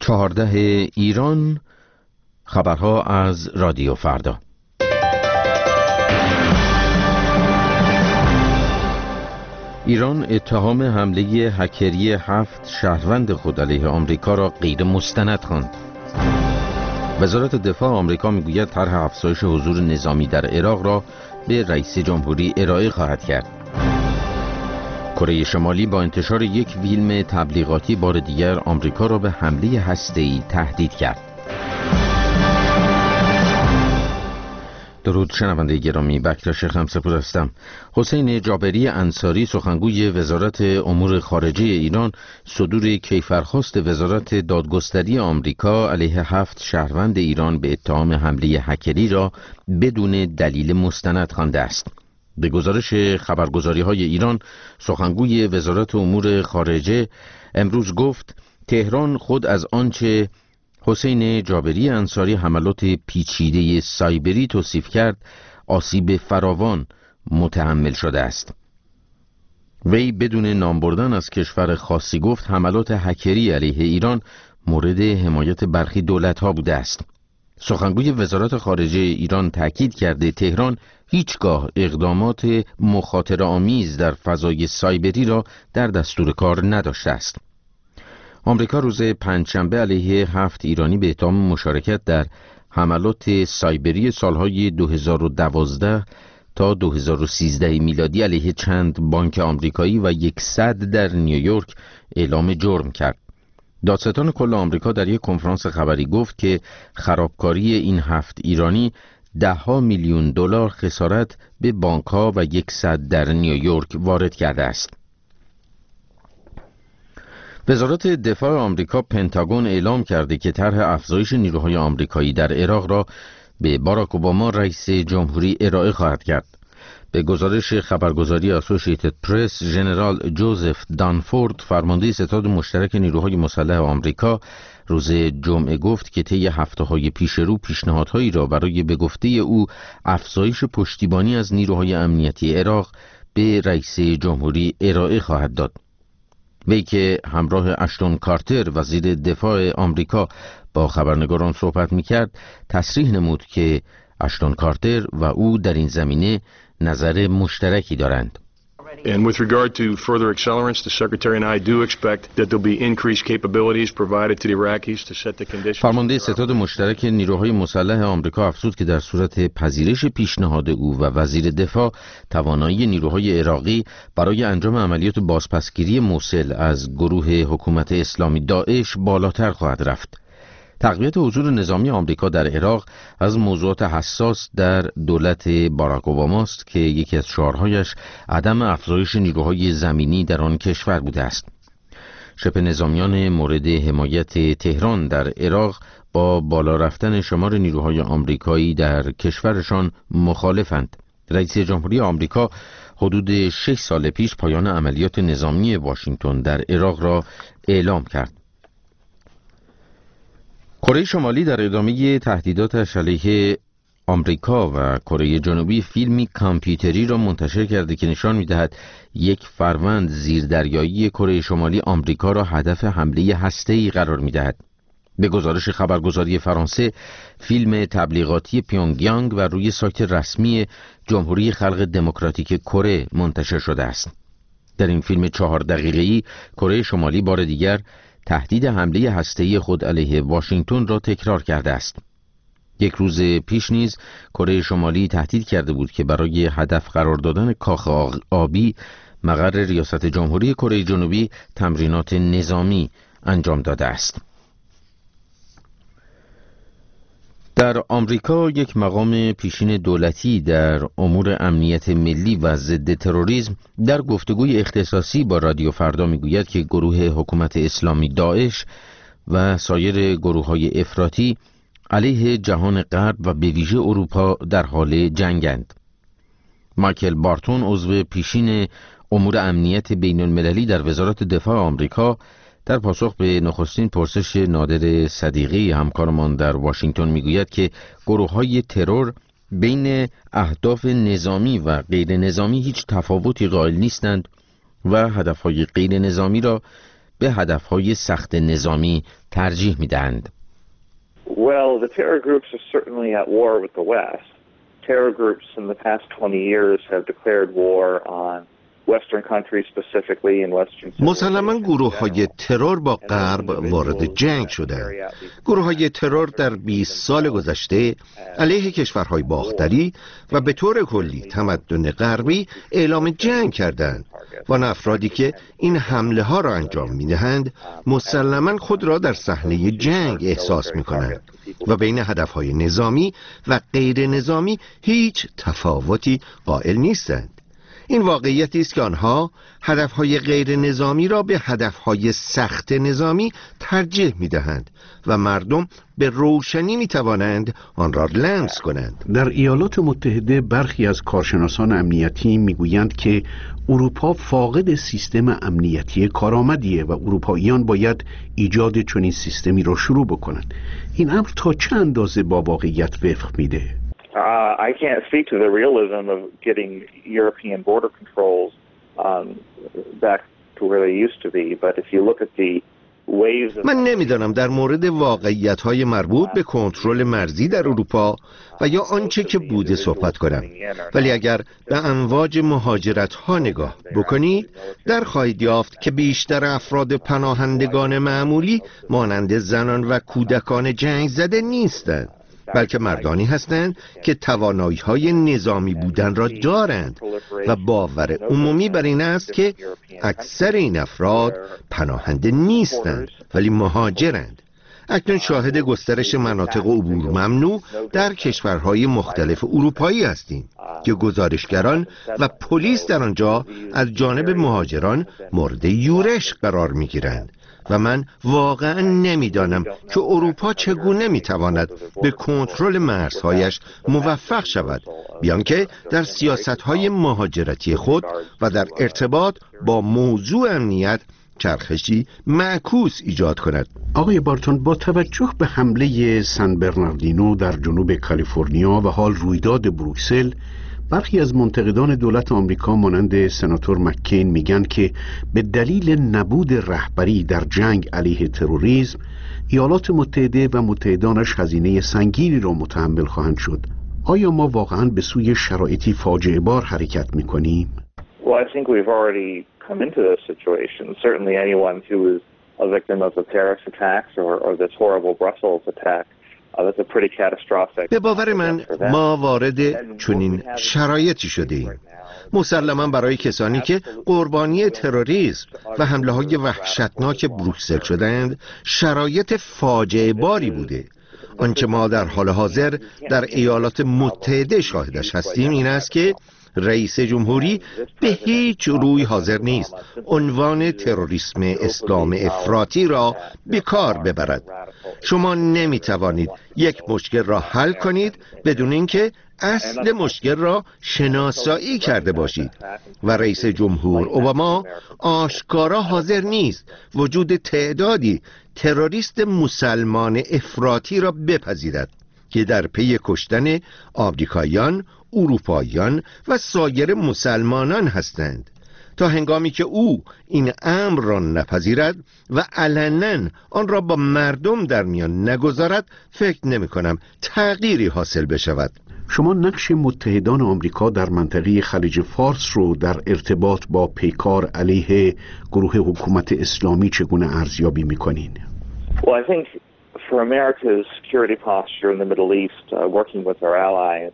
14 ایران، خبرها از رادیو فردا. ایران اتهام حمله هکری 7 شهروند خود علیه آمریکا را غیر مستند خواند. وزارت دفاع آمریکا میگوید طرح افزایش حضور نظامی در عراق را به رئیس جمهوری ارائه خواهد کرد. کره شمالی با انتشار یک فیلم تبلیغاتی بار دیگر آمریکا را به حمله هسته‌ای تهدید کرد. درود شنونده گرامی، بکتاش خمسه‌پور هستم. حسین جابری انصاری سخنگوی وزارت امور خارجه ایران صدور کیفرخواست وزارت دادگستری آمریکا علیه 7 شهروند ایران به اتهام حمله هکری را بدون دلیل مستند خوانده است. به گزارش خبرگزاری‌های ایران، سخنگوی وزارت امور خارجه امروز گفت تهران خود از آنچه حسین جابری انصاری حملات پیچیده سایبری توصیف کرد آسیب فراوان متحمل شده است. وی بدون نام بردن از کشور خاصی گفت حملات هکری علیه ایران مورد حمایت برخی دولت‌ها بوده است. سخنگوی وزارت خارجه ایران تاکید کرده تهران هیچگاه اقدامات مخاطره‌آمیز در فضای سایبری را در دستور کار نداشته است. آمریکا روز پنجشنبه علیه 7 ایرانی به اتهام مشارکت در حملات سایبری سالهای 2012 تا 2013 میلادی علیه چند بانک آمریکایی و 100 در نیویورک اعلام جرم کرد. دادستان کل آمریکا در یک کنفرانس خبری گفت که خرابکاری این 7 ایرانی $10 میلیون خسارت به بانک‌ها و 100 در نیویورک وارد کرده است. وزارت دفاع آمریکا پنتاگون اعلام کرده که طرح افزایش نیروهای آمریکایی در عراق را به باراک اوباما رئیس جمهوری ارائه خواهد کرد. به گزارش خبرگزاری اسوسییتد پرس، ژنرال جوزف دانفورد، فرمانده ستاد مشترک نیروهای مسلح آمریکا، روز جمعه گفت که طی هفته‌های پیش رو پیشنهادهایی را برای به گفته او افزایش پشتیبانی از نیروهای امنیتی عراق به رئیس جمهوری ارائه خواهد داد. وی که همراه اشتون کارتر وزیر دفاع آمریکا با خبرنگاران صحبت می‌کرد، تصریح نمود که اشتون کارتر و او در این زمینه نظر مشترکی دارند. And with regard to further accelerants, the Secretary and I do expect that there'll be increased capabilities provided to the Iraqis to set the conditions. فرمانده ستاد مشترک نیروهای مسلح آمریکا افزود که در صورت پذیرش پیشنهاد او و وزیر دفاع، توانایی نیروهای عراقی برای انجام عملیات بازپسگیری موصل از گروه حکومت اسلامی داعش بالاتر خواهد رفت. تقویت حضور نظامی آمریکا در عراق از موضوعات حساس در دولت باراک اوباما است که یکی از شعارهایش عدم افزایش نیروهای زمینی در آن کشور بوده است. شبه نظامیان مورد حمایت تهران در عراق با بالا رفتن شمار نیروهای آمریکایی در کشورشان مخالفند. رئیس جمهوری آمریکا حدود 6 سال پیش پایان عملیات نظامی واشنگتن در عراق را اعلام کرد. کره شمالی در ادامه تهدیداتش علیه آمریکا و کره جنوبی فیلمی کامپیوتری را منتشر کرده که نشان می‌دهد یک فروند زیردریایی کره شمالی آمریکا را هدف حمله هسته‌ای قرار می‌دهد. به گزارش خبرگزاری فرانسه، فیلم تبلیغاتی پیونگیانگ و روی سایت رسمی جمهوری خلق دموکراتیک کره منتشر شده است. در این فیلم 4 دقیقه‌ای کره شمالی بار دیگر تهدید حمله هسته‌ای خود علیه واشنگتن را تکرار کرده است. یک روز پیش نیز کره شمالی تهدید کرده بود که برای هدف قرار دادن کاخ آبی مقر ریاست جمهوری کره جنوبی تمرینات نظامی انجام داده است. در آمریکا یک مقام پیشین دولتی در امور امنیت ملی و ضد تروریسم در گفتگوی اختصاصی با رادیو فردا میگوید که گروه حکومت اسلامی داعش و سایر گروه‌های افراطی علیه جهان غرب و به ویژه اروپا در حال جنگند. مایکل بارتون، عضو پیشین امور امنیت بین المللی در وزارت دفاع آمریکا، در پاسخ به نخستین پرسش نادر صدیقی همکارمان در واشنگتن میگوید که گروه‌های ترور بین اهداف نظامی و غیر نظامی هیچ تفاوتی قائل نیستند و هدفهای غیر نظامی را به هدفهای سخت نظامی ترجیح می‌دهند. Well, the terror groups are certainly at war with the West. Terror groups in the past 20 years have declared war on Western countries, specifically in Western civilization. مسلماً گروه‌های ترور با غرب وارد جنگ شدند. گروه‌های ترور در 20 سال گذشته علیه کشورهای باختری و به طور کلی تمدن غربی اعلام جنگ کردند. و آن افرادی که این حمله ها را انجام می‌دهند مسلماً خود را در صحنه جنگ احساس می‌کنند و بین هدف‌های نظامی و غیر نظامی هیچ تفاوتی قائل نیستند. این واقعیتی است که آنها هدفهای غیر نظامی را به هدفهای سخت نظامی ترجیح می‌دهند و مردم به روشنی می‌توانند آن را لمس کنند. در ایالات متحده برخی از کارشناسان امنیتی می‌گویند که اروپا فاقد سیستم امنیتی کارآمدیه و اروپاییان باید ایجاد چنین سیستمی را شروع بکنند. این امر تا چه اندازه با واقعیت وفق میده؟ I can't speak to the realism of getting European border controls back to where they used to be, but if you look at the waves of... من نمیدانم در مورد واقعیت‌های مربوط به کنترل مرزی در اروپا و یا آنچه که بوده صحبت کنم، ولی اگر به امواج مهاجرت‌ها نگاه بکنید در خواهید یافت که بیشتر افراد پناهندگان معمولی مانند زنان و کودکان جنگ زده نیستند، بلکه مردانی هستند که توانایی‌های نظامی بودن را دارند و باور عمومی بر این است که اکثر این افراد پناهنده نیستند ولی مهاجرند. اکنون شاهد گسترش مناطق عبور ممنوع در کشورهای مختلف اروپایی هستیم که گزارشگران و پلیس در آنجا از جانب مهاجران مورد یورش قرار می‌گیرند و من واقعا نمیدانم که اروپا چگونه میتواند به کنترل مرزهایش موفق شود، بیان که در سیاستهای مهاجرتی خود و در ارتباط با موضوع امنیت چرخشی معکوس ایجاد کند. آقای بارتون، با توجه به حمله سن برناردینو در جنوب کالیفرنیا و حال رویداد بروکسل، برخی از منتقدان دولت آمریکا مانند سناتور مککین میگن که به دلیل نبود رهبری در جنگ علیه تروریسم ایالات متحده و متحدانش هزینه سنگینی را متحمل خواهند شد. آیا ما واقعاً به سوی شرایطی فاجعه بار حرکت میکنیم؟ Well, I think we've already come into this situation. Certainly anyone who is a victim of the terrorist attacks or this horrible Brussels attack, that's a pretty catastrophic. به باور من ما وارد چنین شرایطی شدیم. مسلماً برای کسانی که قربانی تروریسم و حمله های وحشتناک بروکسل شدند شرایط فاجعه باری بوده. آنچه ما در حال حاضر در ایالات متحده شاهدش هستیم این است که رئیس جمهوری به هیچ روی حاضر نیست عنوان تروریسم اسلام افراطی را به کار ببرد. شما نمی توانید یک مشکل را حل کنید بدون اینکه اصل مشکل را شناسایی کرده باشید و رئیس جمهور اوباما آشکارا حاضر نیست وجود تعدادی تروریست مسلمان افراطی را بپذیرد که در پی کشتن آمریکاییان، اروپاییان و سایر مسلمانان هستند، تا هنگامی که او این امر را نپذیرد و علنا آن را با مردم در میان نگذارد فکر نمی کنم تغییری حاصل بشود. شما نقش متحدان آمریکا در منطقه خلیج فارس رو در ارتباط با پیکار علیه گروه حکومت اسلامی چگونه ارزیابی می‌کنین؟ Well, I think for America's security posture in the Middle East, working with our allies,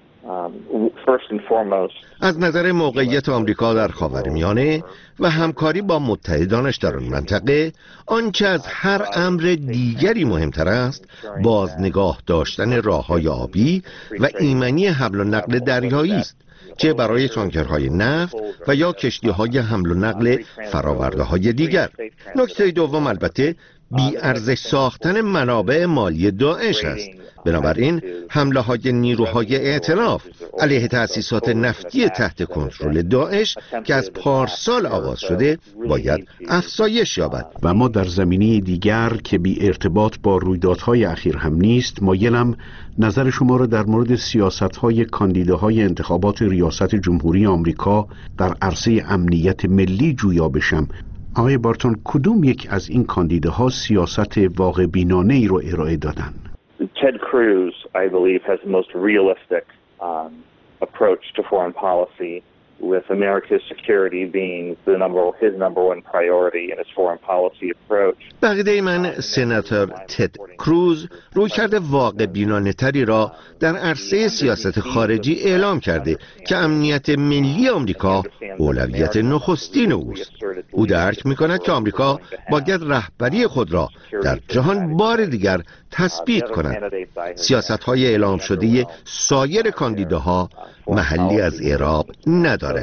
first and foremost. از نظر موقعیت آمریکا در خاورمیانه و همکاری با متحدانش در آن منطقه، آنچه از هر امر دیگری مهمتر است باز نگاه داشتن راه‌های آبی و ایمنی حمل و نقل دریایی است، چه برای تانکرهای نفت و یا کشتی‌های حمل و نقل فرآورده‌های دیگر. نکته دوم البته بی ارزش ساختن منابع مالی داعش است. بنابراین حمله های نیروهای ائتلاف علیه تأسیسات نفتی تحت کنترل داعش که از پارسال آغاز شده باید افزایش یابد. و ما در زمینه دیگر که بی ارتباط با رویدادهای اخیر هم نیست، مایلم نظر شما را در مورد سیاست‌های کاندیداهای انتخابات ریاست جمهوری آمریکا در عرصه امنیت ملی جویا بشم. آقای بارتون، کدوم یک از این کاندیداها سیاست واقع بینانه ای رو ارائه دادن؟ Ted Cruz, I believe, has the most realistic approach to foreign policy, with America's security being his number one priority in his foreign policy approach. بقیده من سناتور تد کروز رویکرد واقع بینانه تری را در عرصه سیاست خارجی اعلام کرده که امنیت ملی آمریکا اولویت نخستین اوست. او درک می‌کند که آمریکا باید رهبری خود را در جهان بار دیگر تثبیت کند. سیاست‌های اعلام شده سایر کاندیداها محلی از اعراب ندارد.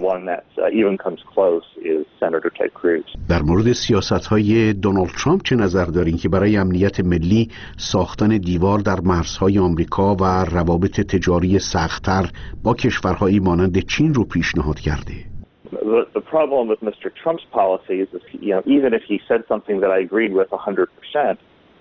در مورد سیاست‌های دونالد ترامپ چه نظر دارین که برای امنیت ملی ساختن دیوار در مرزهای آمریکا و روابط تجاری سخت‌تر با کشورهایی مانند چین رو پیشنهاد کرده؟ The problem with Mr. Trump's policies is, even if he said something that I agreed with 100%,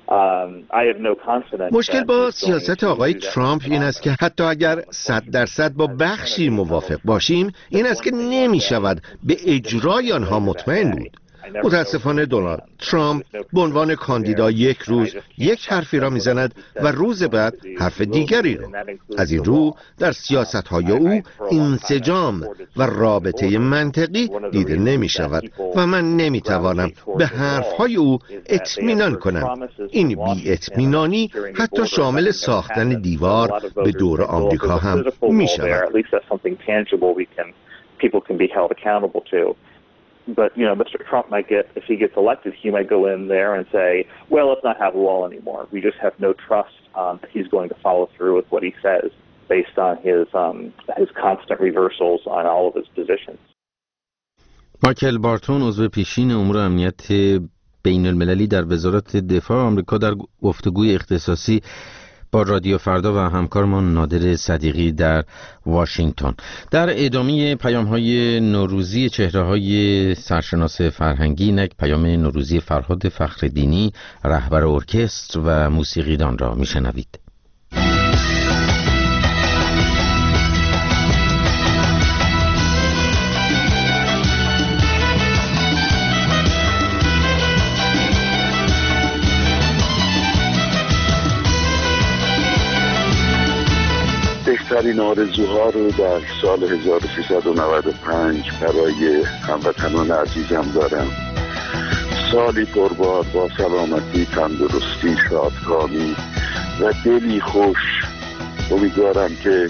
مشکل با سیاست آقای ترامپ این است که حتی اگر 100% با بخشی موافق باشیم، این است که نمی شود به اجرای آنها مطمئن بود. متاسفانه دونالد ترامپ به عنوان کاندیدا یک روز یک حرفی را میزند و روز بعد حرف دیگری را. از این رو در سیاست‌های او انسجام و رابطه منطقی دیده نمی شود و من نمی توانم به حرف‌های او اطمینان کنم. این بی اطمینانی حتی شامل ساختن دیوار به دور آمریکا هم می شود. But, Mr. Trump might if he gets elected, he might go in there and say, well, let's not have a wall anymore. We just have no trust that he's going to follow through with what he says based on his constant reversals on all of his positions. مایکل بارتون، عضو پیشین امور امنیت بین المللی در وزارت دفاع آمریکا، در گفتگوی اختصاصی با رادیو فردا و همکارمان نادر صدیقی در واشنگتن. در ادامه پیام‌های نوروزی چهره‌های سرشناس فرهنگی، نک پیام نوروزی فرهاد فخرالدینی، رهبر ارکستر و موسیقیدان را میشنوید. بهترین آرزوها رو در سال 1395 برای هموطنان عزیزم دارم. سالی پربار با سلامتی، تندرستی، شادکامی و دلی خوش. امیدوارم که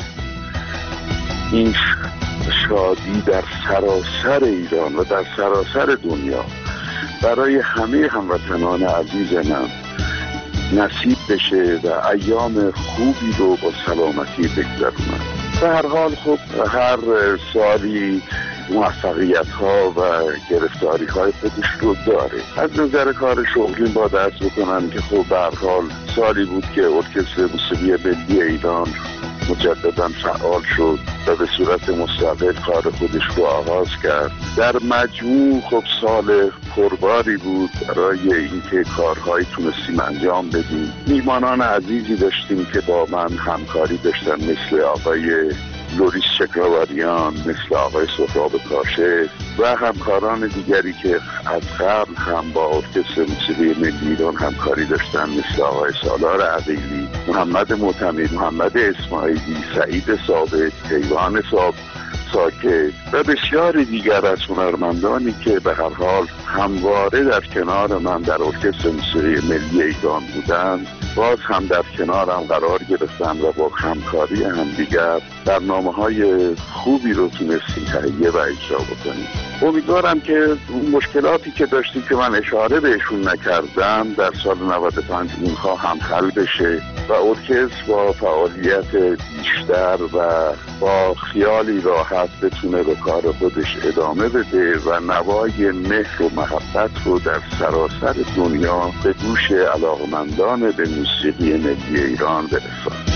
این شادی در سراسر ایران و در سراسر دنیا برای همه هموطنان عزیز من نصیب بشه و ایام خوبی رو با سلامتی بگذرونم. به هر حال خب هر سالی موفقیت ها و گرفتاری های خودش رو داره. از نظر کار شغلی با دست بکنم که خب به هر حال سالی بود که ارکستر موسیقی ملی ایران مجددا فعال شد و به صورت مستقل کار خودش رو آغاز کرد. در مجموع خب سال پرباری بود برای اینکه کارهایی تونستیم انجام بدیم. میهمانان عزیزی داشتیم که با من همکاری داشتن، مثل آقای لوریس چکراواریان، مثل آقای سهراب کاشف و همکاران دیگری که از قبل هم با ارکستر موسیقی ملی ایران همکاری داشتن، مثل آقای سالار عقیلی، محمد معتمد، محمد اسماعیلی، سعید ثابت، کیوان ساکت و بسیاری دیگر از هنرمندانی که به هر حال همواره در کنار من در ارکستر موسیقی ملی ایران بودند، باز هم در کنارم قرار گرفتن و با همکاری همدیگر برنامه‌های خوبی رو تونستیم تهیه و اجرا بکنیم. امیدوارم که اون مشکلاتی که داشتیم که من اشاره بهشون نکردم در سال 95 اونها هم حل بشه و ارکستر با فعالیت بیشتر و با خیالی راحت بتونه به کار خودش ادامه بده و نوای مهر و محبت رو در سراسر دنیا به گوش علاقمندان به موسیقی ملی ایران برساند.